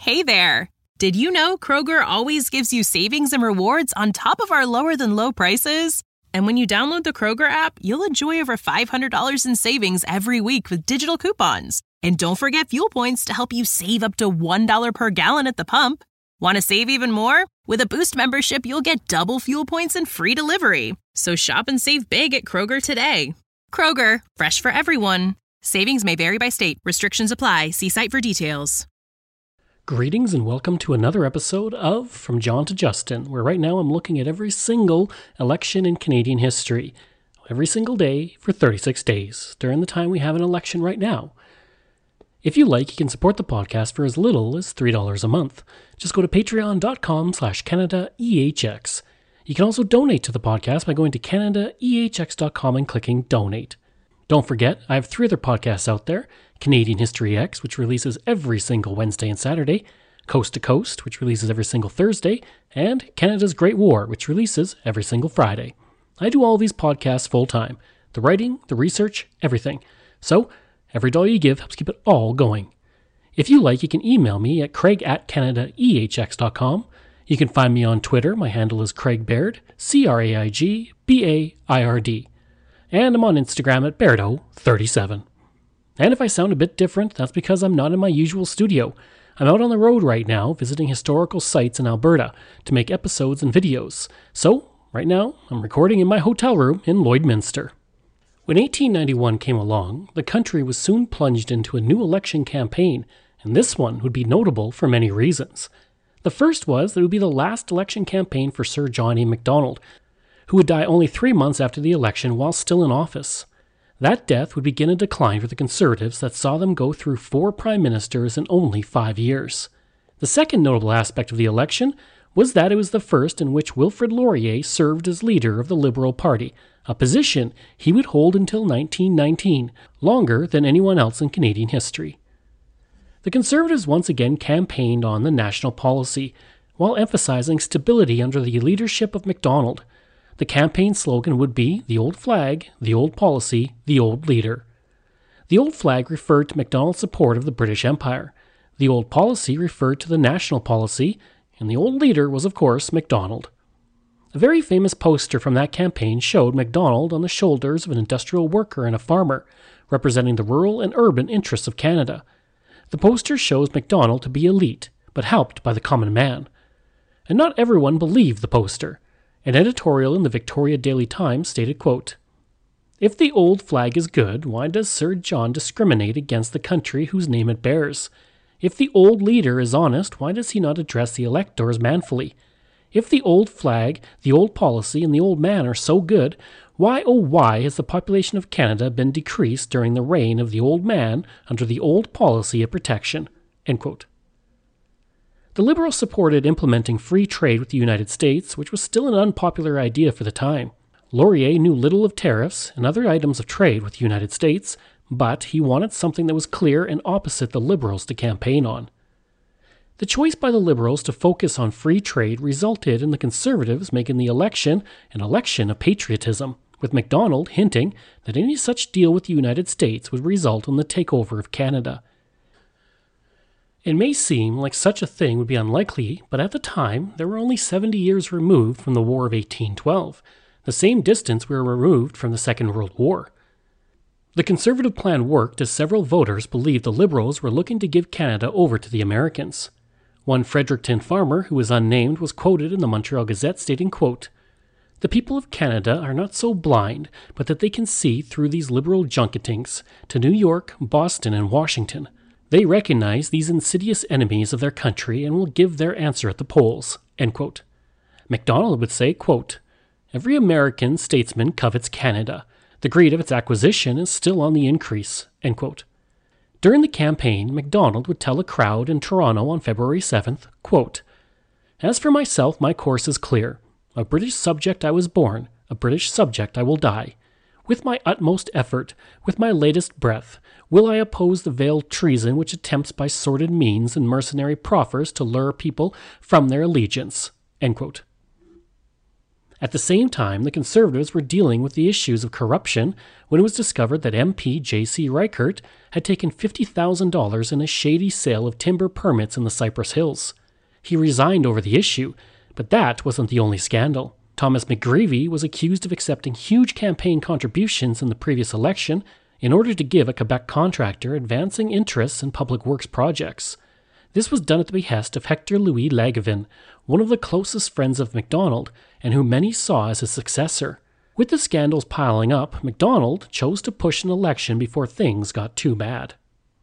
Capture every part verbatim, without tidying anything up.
Hey there! Did you know Kroger always gives you savings and rewards on top of our lower-than-low prices? And when you download the Kroger app, you'll enjoy over five hundred dollars in savings every week with digital coupons. And don't forget fuel points to help you save up to one dollar per gallon at the pump. Want to save even more? With a Boost membership, you'll get double fuel points and free delivery. So shop and save big at Kroger today. Kroger, fresh for everyone. Savings may vary by state. Restrictions apply. See site for details. Greetings and welcome to another episode of From John to Justin, where right now I'm looking at every single election in Canadian history. Every single day for thirty-six days, during the time we have an election right now. If you like, you can support the podcast for as little as three dollars a month. Just go to patreon.com slash CanadaEHX. You can also donate to the podcast by going to Canada E H X dot com and clicking Donate. Don't forget, I have three other podcasts out there. Canadian History X, which releases every single Wednesday and Saturday. Coast to Coast, which releases every single Thursday. And Canada's Great War, which releases every single Friday. I do all these podcasts full-time. The writing, the research, everything. So, every dollar you give helps keep it all going. If you like, you can email me at craig at Canada E H X dot com. You can find me on Twitter. My handle is Craig Baird, C R A I G B A I R D. And I'm on Instagram at Bairdo thirty-seven. And if I sound a bit different, that's because I'm not in my usual studio. I'm out on the road right now, visiting historical sites in Alberta to make episodes and videos. So, right now, I'm recording in my hotel room in Lloydminster. When eighteen ninety-one came along, the country was soon plunged into a new election campaign, and this one would be notable for many reasons. The first was that it would be the last election campaign for Sir John A. Macdonald, who would die only three months after the election while still in office. That death would begin a decline for the Conservatives that saw them go through four prime ministers in only five years. The second notable aspect of the election was that it was the first in which Wilfrid Laurier served as leader of the Liberal Party, a position he would hold until nineteen nineteen, longer than anyone else in Canadian history. The Conservatives once again campaigned on the national policy, while emphasizing stability under the leadership of Macdonald. The campaign slogan would be the old flag, the old policy, the old leader. The old flag referred to Macdonald's support of the British Empire. The old policy referred to the national policy, and the old leader was, of course, Macdonald. A very famous poster from that campaign showed Macdonald on the shoulders of an industrial worker and a farmer, representing the rural and urban interests of Canada. The poster shows Macdonald to be elite, but helped by the common man. And not everyone believed the poster. An editorial in the Victoria Daily Times stated, quote, "If the old flag is good, why does Sir John discriminate against the country whose name it bears? If the old leader is honest, why does he not address the electors manfully? If the old flag, the old policy, and the old man are so good, why, oh why, has the population of Canada been decreased during the reign of the old man under the old policy of protection?" End quote. The Liberals supported implementing free trade with the United States, which was still an unpopular idea for the time. Laurier knew little of tariffs and other items of trade with the United States, but he wanted something that was clear and opposite the Liberals to campaign on. The choice by the Liberals to focus on free trade resulted in the Conservatives making the election an election of patriotism, with Macdonald hinting that any such deal with the United States would result in the takeover of Canada. It may seem like such a thing would be unlikely, but at the time, they were only seventy years removed from the War of eighteen twelve, the same distance we were removed from the Second World War. The Conservative plan worked as several voters believed the Liberals were looking to give Canada over to the Americans. One Fredericton farmer, who was unnamed, was quoted in the Montreal Gazette stating, quote, "The people of Canada are not so blind, but that they can see through these liberal junketings to New York, Boston, and Washington. They recognize these insidious enemies of their country and will give their answer at the polls." End quote. Macdonald would say, quote, "Every American statesman covets Canada. The greed of its acquisition is still on the increase." End quote. During the campaign, Macdonald would tell a crowd in Toronto on February seventh, quote, "As for myself, my course is clear. A British subject I was born, a British subject I will die. With my utmost effort, with my latest breath, will I oppose the veiled treason which attempts by sordid means and mercenary proffers to lure people from their allegiance." End quote. At the same time, the Conservatives were dealing with the issues of corruption when it was discovered that M P J C Reichert had taken fifty thousand dollars in a shady sale of timber permits in the Cypress Hills. He resigned over the issue, but that wasn't the only scandal. Thomas McGreevy was accused of accepting huge campaign contributions in the previous election in order to give a Quebec contractor advancing interests in public works projects. This was done at the behest of Hector Louis Langevin, one of the closest friends of MacDonald, and who many saw as his successor. With the scandals piling up, MacDonald chose to push an election before things got too bad.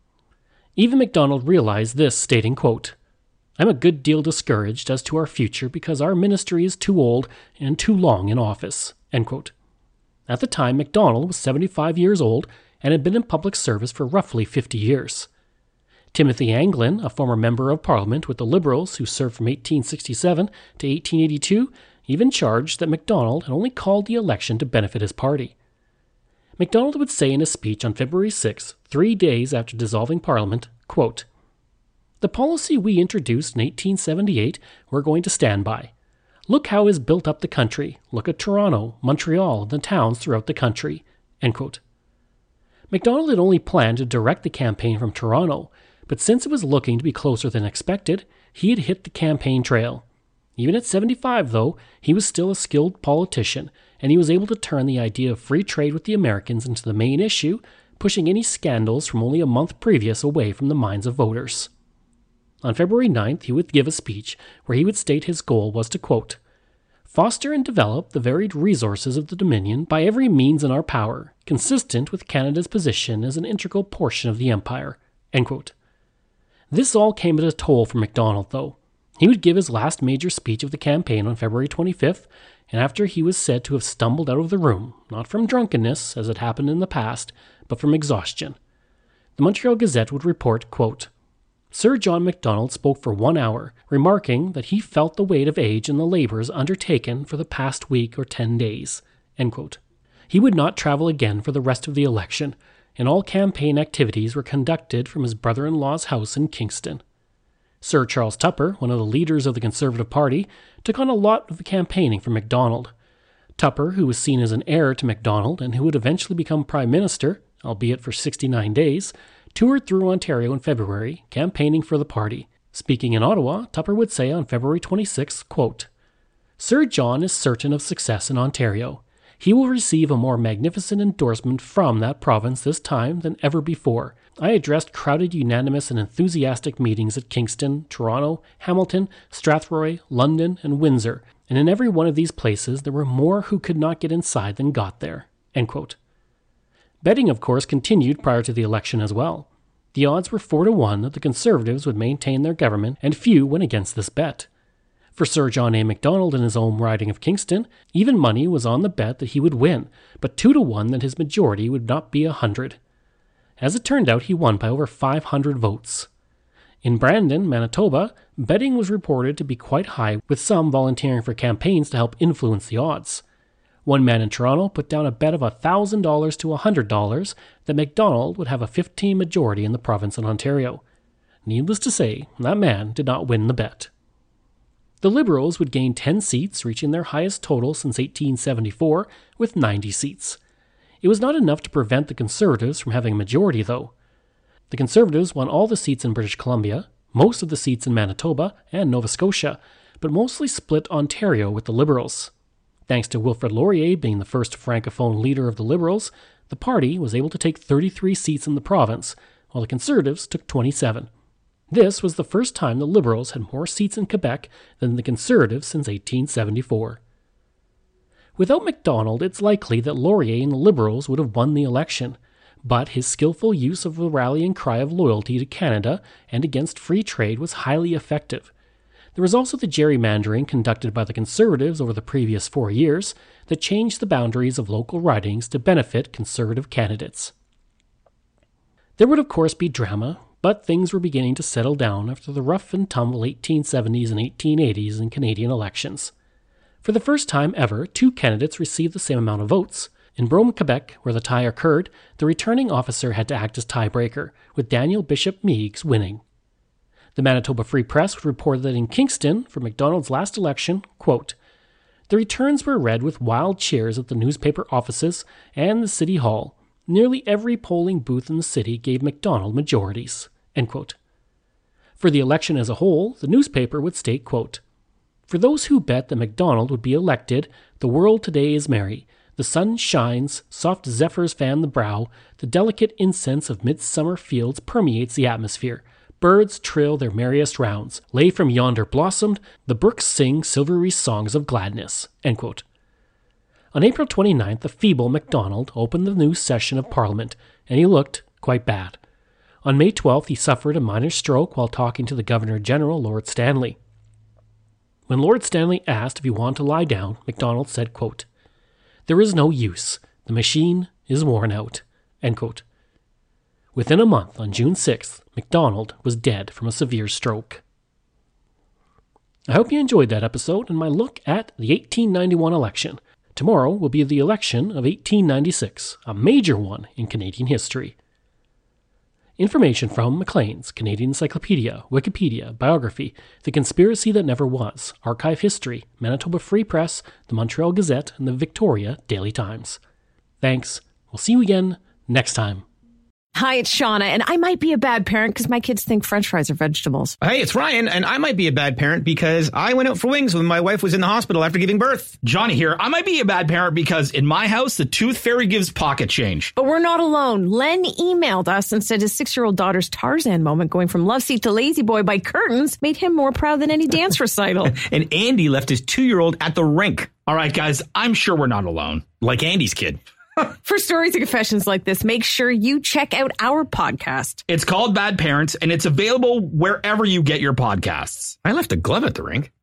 Even MacDonald realized this, stating, quote, "I'm a good deal discouraged as to our future because our ministry is too old and too long in office." End quote. At the time, MacDonald was seventy-five years old and had been in public service for roughly fifty years. Timothy Anglin, a former member of Parliament with the Liberals who served from eighteen sixty-seven to eighteen eighty-two, even charged that MacDonald had only called the election to benefit his party. MacDonald would say in a speech on February sixth, three days after dissolving Parliament, quote, "The policy we introduced in eighteen seventy-eight we're going to stand by. Look how it's built up the country. Look at Toronto, Montreal, and the towns throughout the country." End quote. MacDonald had only planned to direct the campaign from Toronto, but since it was looking to be closer than expected, he had hit the campaign trail. Even at seventy-five, though, he was still a skilled politician, and he was able to turn the idea of free trade with the Americans into the main issue, pushing any scandals from only a month previous away from the minds of voters. On February ninth, he would give a speech where he would state his goal was to, quote, "Foster and develop the varied resources of the Dominion by every means in our power, consistent with Canada's position as an integral portion of the Empire." End quote. This all came at a toll for MacDonald, though. He would give his last major speech of the campaign on February twenty-fifth, and after he was said to have stumbled out of the room, not from drunkenness, as had happened in the past, but from exhaustion. The Montreal Gazette would report, quote, "Sir John Macdonald spoke for one hour, remarking that he felt the weight of age in the labours undertaken for the past week or ten days." End quote. He would not travel again for the rest of the election, and all campaign activities were conducted from his brother-in-law's house in Kingston. Sir Charles Tupper, one of the leaders of the Conservative Party, took on a lot of the campaigning for MacDonald. Tupper, who was seen as an heir to MacDonald and who would eventually become Prime Minister, albeit for sixty-nine days, toured through Ontario in February, campaigning for the party. Speaking in Ottawa, Tupper would say on February twenty-sixth, quote, "Sir John is certain of success in Ontario. He will receive a more magnificent endorsement from that province this time than ever before. I addressed crowded, unanimous, and enthusiastic meetings at Kingston, Toronto, Hamilton, Strathroy, London, and Windsor, and in every one of these places there were more who could not get inside than got there." End quote. Betting, of course, continued prior to the election as well. The odds were four to one that the Conservatives would maintain their government, and few went against this bet. For Sir John A. Macdonald in his own riding of Kingston, even money was on the bet that he would win, but two to one that his majority would not be a hundred. As it turned out, he won by over five hundred votes. In Brandon, Manitoba, betting was reported to be quite high, with some volunteering for campaigns to help influence the odds. One man in Toronto put down a bet of one thousand dollars to one hundred dollars that Macdonald would have a fifteen majority in the province of Ontario. Needless to say, that man did not win the bet. The Liberals would gain ten seats, reaching their highest total since eighteen seventy-four, with ninety seats. It was not enough to prevent the Conservatives from having a majority, though. The Conservatives won all the seats in British Columbia, most of the seats in Manitoba and Nova Scotia, but mostly split Ontario with the Liberals. Thanks to Wilfrid Laurier being the first Francophone leader of the Liberals, the party was able to take thirty-three seats in the province, while the Conservatives took twenty-seven. This was the first time the Liberals had more seats in Quebec than the Conservatives since eighteen seventy-four. Without Macdonald, it's likely that Laurier and the Liberals would have won the election, but his skillful use of the rallying cry of loyalty to Canada and against free trade was highly effective. There was also the gerrymandering conducted by the Conservatives over the previous four years that changed the boundaries of local ridings to benefit Conservative candidates. There would of course be drama, but things were beginning to settle down after the rough and tumble eighteen seventies and eighteen eighties in Canadian elections. For the first time ever, two candidates received the same amount of votes. In Brome, Quebec, where the tie occurred, the returning officer had to act as tiebreaker, with Daniel Bishop Meigs winning. The Manitoba Free Press would report that in Kingston, for Macdonald's last election, quote, The returns were read with wild cheers at the newspaper offices and the city hall. Nearly every polling booth in the city gave MacDonald majorities. End quote. For the election as a whole, the newspaper would state, quote, "For those who bet that MacDonald would be elected, the world today is merry. The sun shines, soft zephyrs fan the brow, the delicate incense of midsummer fields permeates the atmosphere. Birds trill their merriest rounds. Lay from yonder blossomed, the brooks sing silvery songs of gladness." End quote. On April twenty-ninth, the feeble MacDonald opened the new session of Parliament, and he looked quite bad. On May twelfth, he suffered a minor stroke while talking to the Governor-General, Lord Stanley. When Lord Stanley asked if he wanted to lie down, MacDonald said, quote, "There is no use. The machine is worn out." End quote. Within a month, on June sixth, MacDonald was dead from a severe stroke. I hope you enjoyed that episode and my look at the eighteen ninety-one election. Tomorrow will be the election of eighteen ninety-six, a major one in Canadian history. Information from Maclean's, Canadian Encyclopedia, Wikipedia, Biography, The Conspiracy That Never Was, Archive History, Manitoba Free Press, the Montreal Gazette, and the Victoria Daily Times. Thanks. We'll see you again next time. Hi, it's Shauna, and I might be a bad parent because my kids think French fries are vegetables. Hey, it's Ryan, and I might be a bad parent because I went out for wings when my wife was in the hospital after giving birth. Johnny here. I might be a bad parent because in my house, the tooth fairy gives pocket change. But we're not alone. Len emailed us and said his six-year-old daughter's Tarzan moment going from love seat to lazy boy by curtains made him more proud than any dance recital. And Andy left his two-year-old at the rink. All right, guys, I'm sure we're not alone. Like Andy's kid. For stories and confessions like this, make sure you check out our podcast. It's called Bad Parents, and it's available wherever you get your podcasts. I left a glove at the rink.